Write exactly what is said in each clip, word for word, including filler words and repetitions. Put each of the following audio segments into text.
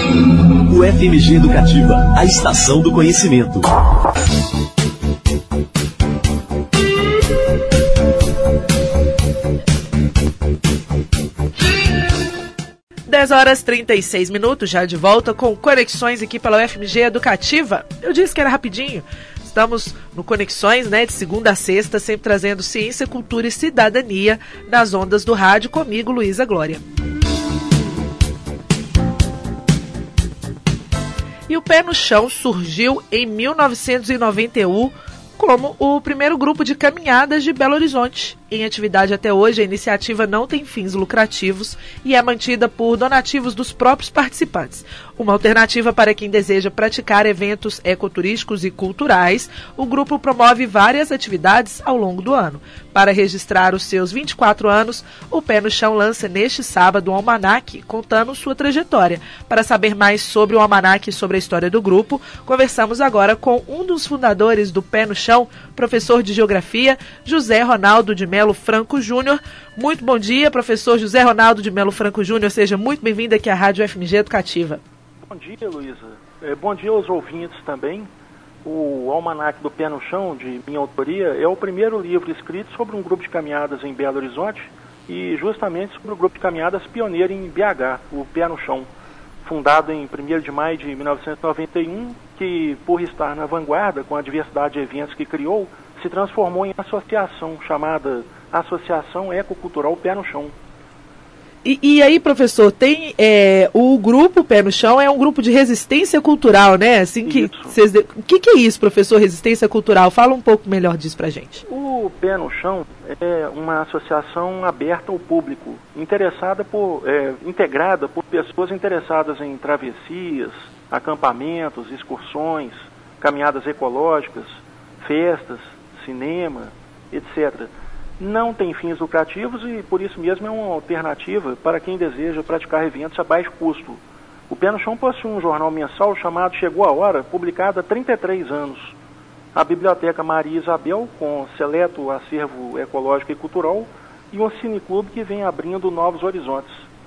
O F M G Educativa, a estação do conhecimento. dez horas e trinta e seis minutos, já de volta com Conexões aqui pela U F M G Educativa. Eu disse que era rapidinho. Estamos no Conexões, né, de segunda a sexta, sempre trazendo ciência, cultura e cidadania nas ondas do rádio, comigo, Luísa Glória. E o Pé no Chão surgiu em mil novecentos e noventa e um como o primeiro grupo de caminhadas de Belo Horizonte. Em atividade até hoje, a iniciativa não tem fins lucrativos e é mantida por donativos dos próprios participantes. Uma alternativa para quem deseja praticar eventos ecoturísticos e culturais, o grupo promove várias atividades ao longo do ano. Para registrar os seus vinte e quatro anos, o Pé no Chão lança neste sábado um almanaque contando sua trajetória. Para saber mais sobre o almanaque e sobre a história do grupo, conversamos agora com um dos fundadores do Pé no Chão, professor de Geografia, José Ronaldo de Melo Franco Júnior. Muito bom dia, professor José Ronaldo de Melo Franco Júnior. Seja muito bem-vindo aqui à Rádio F M G Educativa. Bom dia, Luísa. É, bom dia aos ouvintes também. O Almanaque do Pé no Chão, de minha autoria, é o primeiro livro escrito sobre um grupo de caminhadas em Belo Horizonte e justamente sobre o grupo de caminhadas pioneiro em B H, o Pé no Chão, fundado em primeiro de maio de mil novecentos e noventa e um, que, por estar na vanguarda com a diversidade de eventos que criou, se transformou em associação chamada Associação Ecocultural Pé no Chão. E, e aí, professor, tem é, o grupo Pé no Chão é um grupo de resistência cultural, né? Assim que cês, o que, que é isso, professor, resistência cultural? Fala um pouco melhor disso pra gente. O Pé no Chão é uma associação aberta ao público, interessada por, é, integrada por pessoas interessadas em travessias, acampamentos, excursões, caminhadas ecológicas, festas, cinema, etcétera. Não tem fins lucrativos e, por isso mesmo, é uma alternativa para quem deseja praticar eventos a baixo custo. O Pé no Chão possui um jornal mensal chamado Chegou a Hora, publicado há trinta e três anos. A Biblioteca Maria Isabel, com seleto acervo ecológico e cultural, e um cineclube que vem abrindo novos horizontes.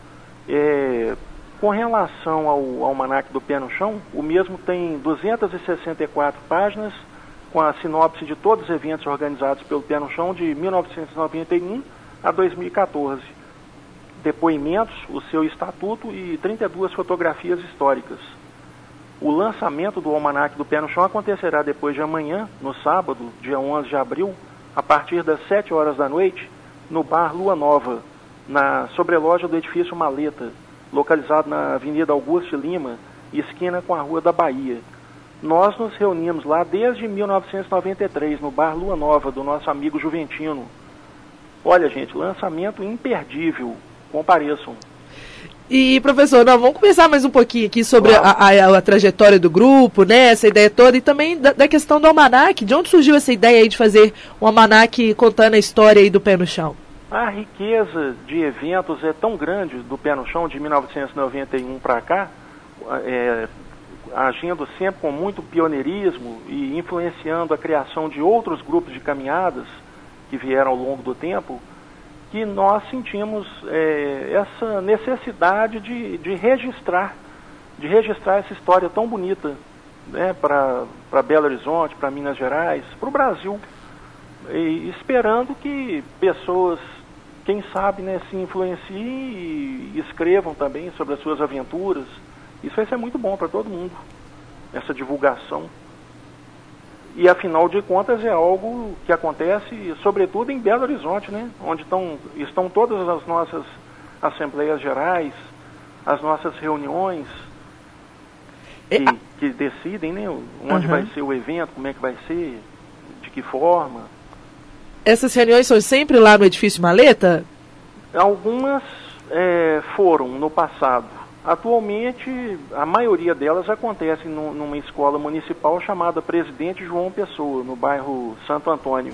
É, com relação ao Almanaque do Pé no Chão, o mesmo tem duzentas e sessenta e quatro páginas, com a sinopse de todos os eventos organizados pelo Pé no Chão de mil novecentos e noventa e um a dois mil e quatorze. Depoimentos, o seu estatuto e trinta e duas fotografias históricas. O lançamento do Almanaque do Pé no Chão acontecerá depois de amanhã, no sábado, dia onze de abril, a partir das sete horas da noite, no bar Lua Nova, na sobreloja do edifício Maleta, localizado na Avenida Augusto Lima, esquina com a Rua da Bahia. Nós nos reunimos lá desde mil novecentos e noventa e três, no bar Lua Nova, do nosso amigo Juventino. Olha, gente, lançamento imperdível. Compareçam. E, professor, não, vamos conversar mais um pouquinho aqui sobre a, a, a trajetória do grupo, né, essa ideia toda, e também da, da questão do almanaque. De onde surgiu essa ideia aí de fazer um almanaque contando a história aí do Pé no Chão? A riqueza de eventos é tão grande do Pé no Chão, de mil novecentos e noventa e um para cá, é, agindo sempre com muito pioneirismo e influenciando a criação de outros grupos de caminhadas que vieram ao longo do tempo, que nós sentimos é, essa necessidade de, de registrar, de registrar essa história tão bonita, né, para Belo Horizonte, para Minas Gerais, para o Brasil, e esperando que pessoas, quem sabe, né, se influenciem e escrevam também sobre as suas aventuras. Isso vai ser muito bom para todo mundo, essa divulgação. E, afinal de contas, é algo que acontece, sobretudo, em Belo Horizonte, né? Onde estão, estão todas as nossas assembleias gerais, as nossas reuniões, que, que decidem, né, onde uhum. vai ser o evento, como é que vai ser, de que forma. Essas reuniões são sempre lá no edifício Maleta? Algumas é, foram no passado. Atualmente, a maioria delas acontece no, numa escola municipal chamada Presidente João Pessoa, no bairro Santo Antônio.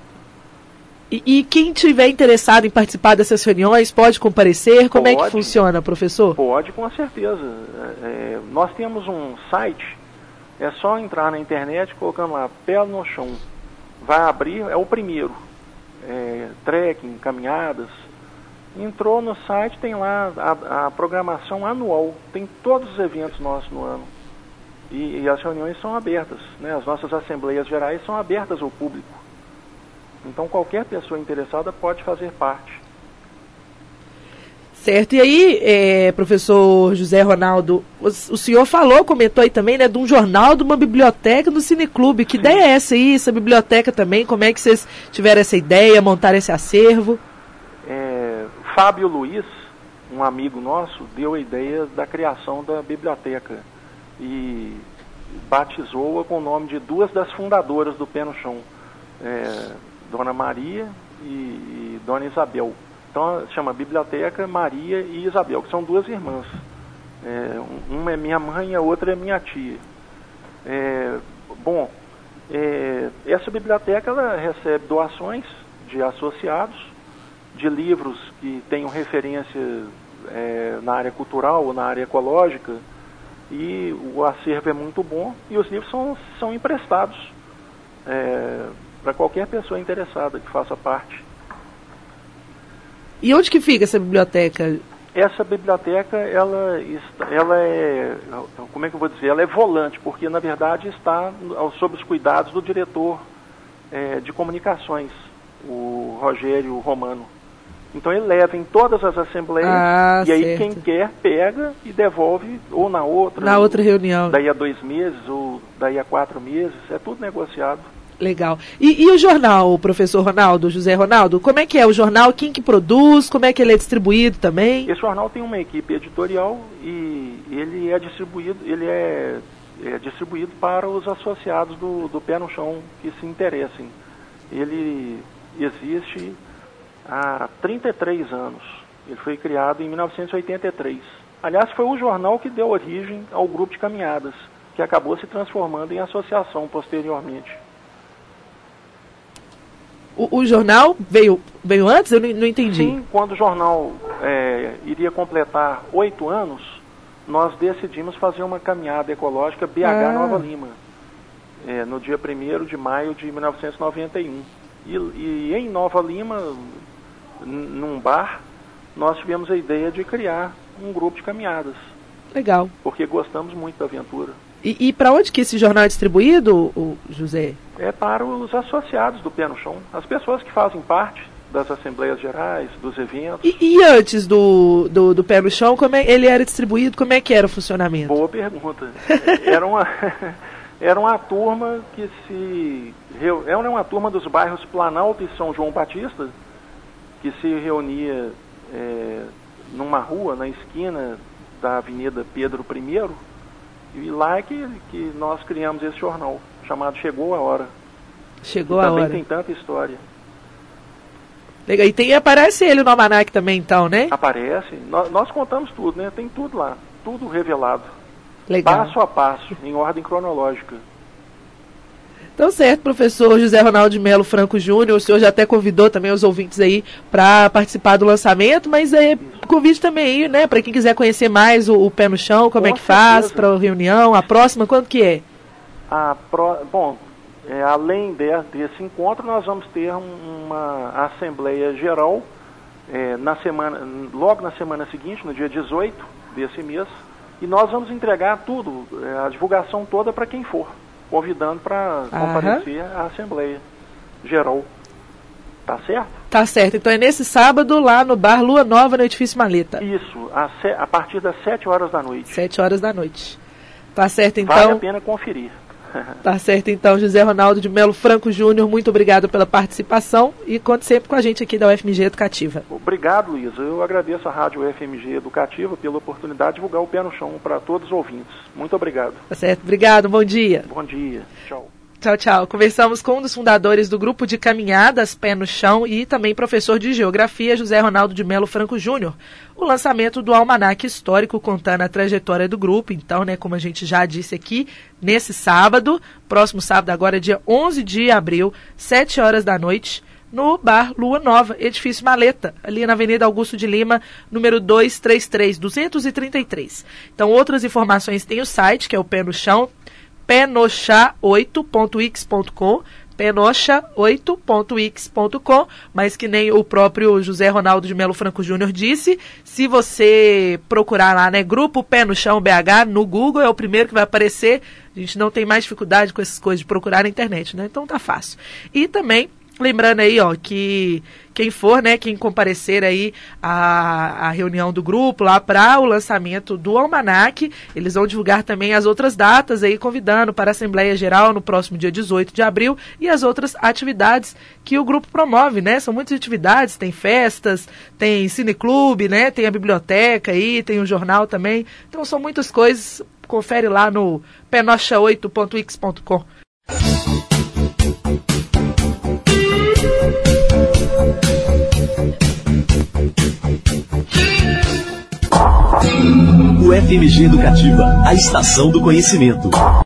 E, e quem tiver interessado em participar dessas reuniões pode comparecer? Como pode, é que funciona, professor? Pode, com certeza. É, nós temos um site, é só entrar na internet colocando lá, Pé no Chão. Vai abrir, é o primeiro. É, trekking, caminhadas. Entrou no site, tem lá a, a programação anual, tem todos os eventos nossos no ano. E, e as reuniões são abertas, né? As nossas assembleias gerais são abertas ao público. Então qualquer pessoa interessada pode fazer parte. Certo, e aí, é, professor José Ronaldo, o, o senhor falou, comentou aí também, né, de um jornal, de uma biblioteca do Cineclube. Que Sim. ideia é essa aí, essa biblioteca também? Como é que vocês tiveram essa ideia, montaram esse acervo? É, Fábio Luiz, um amigo nosso, deu a ideia da criação da biblioteca e batizou-a com o nome de duas das fundadoras do Pé no Chão, é, Dona Maria e, e Dona Isabel. Então, chama Biblioteca Maria e Isabel, que são duas irmãs. É, uma é minha mãe e a outra é minha tia. É, bom, é, essa biblioteca ela recebe doações de associados, de livros que tenham referência é, na área cultural ou na área ecológica, e o acervo é muito bom, e os livros são, são emprestados é, para qualquer pessoa interessada que faça parte. E onde que fica essa biblioteca? Essa biblioteca, ela, ela é, como é que eu vou dizer, ela é volante, porque na verdade está sob os cuidados do diretor é, de comunicações, o Rogério Romano. Então ele leva em todas as assembleias, ah, e aí certo. quem quer pega e devolve ou na outra. Na outra reunião. Daí a dois meses, ou daí a quatro meses, é tudo negociado. Legal. E, e o jornal, professor Ronaldo, José Ronaldo, como é que é o jornal? Quem que produz? Como é que ele é distribuído também? Esse jornal tem uma equipe editorial e ele é distribuído, ele é, é distribuído para os associados do, do Pé no Chão que se interessem. Ele existe há trinta e três anos. Ele foi criado em mil novecentos e oitenta e três. Aliás, foi o jornal que deu origem ao grupo de caminhadas, que acabou se transformando em associação posteriormente. O, o jornal veio, veio antes? Eu não, não entendi. Sim, quando o jornal é, iria completar oito anos, nós decidimos fazer uma caminhada ecológica B H ah. Nova Lima, é, no dia primeiro de maio de mil novecentos e noventa e um. E, e em Nova Lima, num bar, nós tivemos a ideia de criar um grupo de caminhadas. Legal. Porque gostamos muito da aventura. E, e para onde que esse jornal é distribuído, o José? É para os associados do Pé no Chão, as pessoas que fazem parte das assembleias gerais, dos eventos. E, e antes do, do, do Pé no Chão, como é, ele era distribuído, como é que era o funcionamento? Boa pergunta. Era uma, era uma turma que se... Era uma turma dos bairros Planalto e São João Batista, que se reunia é, numa rua, na esquina da Avenida Pedro I, e lá é que, que nós criamos esse jornal, chamado Chegou a Hora. Chegou a Hora. Também tem tanta história. Legal. E tem, aparece ele no almanac também, então, né? Aparece. Nós, nós contamos tudo, né? Tem tudo lá. Tudo revelado. Legal. Passo a passo, em ordem cronológica. Então, certo, professor José Ronaldo de Melo Franco Júnior, o senhor já até convidou também os ouvintes aí para participar do lançamento, mas é convite também aí, né, para quem quiser conhecer mais o, o Pé no Chão, como Com é que certeza. faz para a reunião, a próxima, quando que é? A pro, bom, é, além de, desse encontro, nós vamos ter uma Assembleia Geral é, na semana, logo na semana seguinte, no dia dezoito desse mês, e nós vamos entregar tudo, é, a divulgação toda para quem for, convidando para comparecer à Assembleia Geral. Tá certo? Tá certo. Então é nesse sábado lá no bar Lua Nova, no Edifício Maleta. Isso, a, se, a partir das sete horas da noite. sete horas da noite. Tá certo, então. Vale a pena conferir. Tá certo, então, José Ronaldo de Melo Franco Júnior, muito obrigado pela participação e conte sempre com a gente aqui da U F M G Educativa. Obrigado, Luísa. Eu agradeço a Rádio U F M G Educativa pela oportunidade de divulgar o Pé no Chão para todos os ouvintes. Muito obrigado. Tá certo, obrigado, bom dia. Bom dia, tchau. Tchau, tchau. Conversamos com um dos fundadores do grupo de caminhadas Pé no Chão e também professor de Geografia, José Ronaldo de Melo Franco Júnior. O lançamento do Almanaque Histórico contando a trajetória do grupo. Então, né, como a gente já disse aqui, nesse sábado, próximo sábado agora, dia onze de abril, sete horas da noite, no bar Lua Nova, Edifício Maleta, ali na Avenida Augusto de Lima, número duzentos e trinta e três, duzentos e trinta e três. Então, outras informações tem o site, que é o Pé no Chão, pé no chá oito ponto wix ponto com, penocha oito ponto wix ponto com, mas que nem o próprio José Ronaldo de Melo Franco Júnior disse, se você procurar lá, né, Grupo Pé no Chão B H no Google, é o primeiro que vai aparecer. A gente não tem mais dificuldade com essas coisas de procurar na internet, né? Então tá fácil. E também, lembrando aí, ó, que quem for, né, quem comparecer aí à, à reunião do grupo lá para o lançamento do almanaque, eles vão divulgar também as outras datas aí, convidando para a Assembleia Geral no próximo dia dezoito de abril e as outras atividades que o grupo promove, né? São muitas atividades, tem festas, tem cineclube, né? Tem a biblioteca aí, tem o jornal também. Então são muitas coisas. Confere lá no penocha oito ponto wix ponto com. O F M G Educativa, a estação do conhecimento.